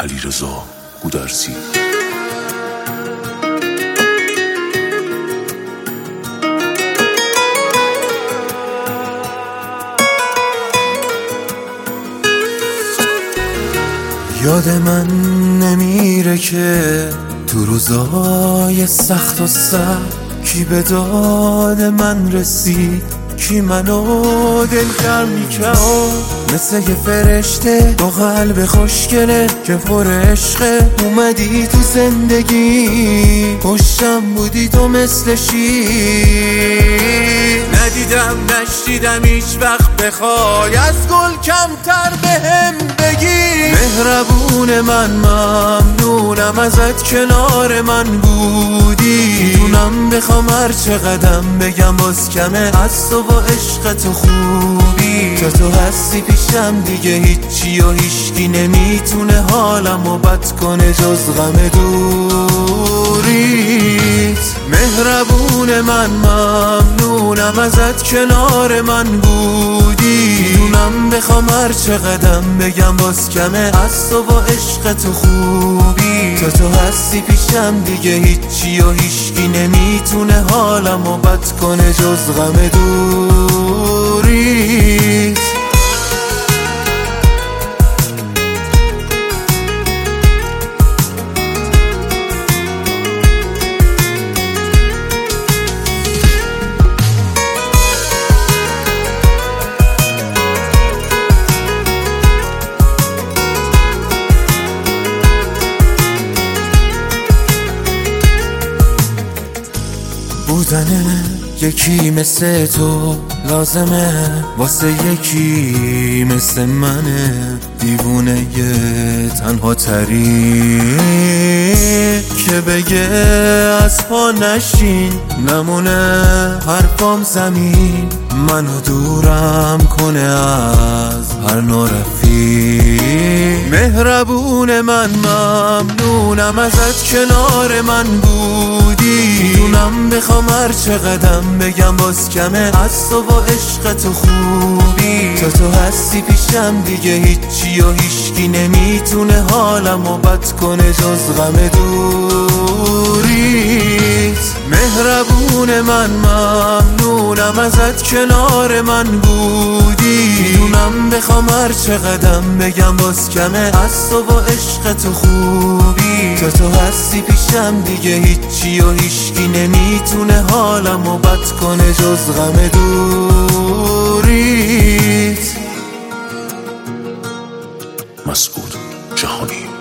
علیرضا گودرزی. یاد من نمیره که تو روزای سخت و سخت کی به داد من رسید، کی منو دلگرم میکرد مثل یه فرشته با قلب خوشگله که پر عشقه. اومدی تو زندگی پشتم بودی تو مثل شیر، ندیدم نشنیدم هیچ وقت بخوای از گل کمتر بهم بگی. مهربون من ممنونم ازت کنار من بودی، میتونم بخوام هر چقدر بگم باز کمه از تو با عشق تو خوبی. تو هستی پیشم دیگه هیچی و هیچکی نمیتونه حالمو بد کنه جز غم دوریت. مهربون من ممنونم ازت کنار من بودی، میتونم بخوام هر چقدر بگم باز کمه از تو با عشق تو خوبی. تو هستی پیشم دیگه هیچی و هیچکی نمیتونه حالمو بد کنه جز غم دوریت. بودن یکی مثل تو لازمه واسه یکی مثل منه، دیوونه تنها تری که بگه از پا نشین نمونه حرفام زمین، منو دورم کنه از هر نوع رفیق. مهربون من ممنونم ازت کنار من بودی، میدونم بخوام هر چقدر بگم باز کمه از تو با عشق تو خوبی. تو هستی پیشم دیگه هیچی و هیچکی نمیتونه حالمو بد کنه جز غم دوریت. مهربون من ممنونم ازت کنار من بودی، میدونم بخوام هر چقدر بگم باز کمه از تو با عشق تو خوبی. تو هستی پیشم دیگه هیچی و هیچکی نمیتونه حالمو بد کنه جز غم دوریت. مسعود جهانی.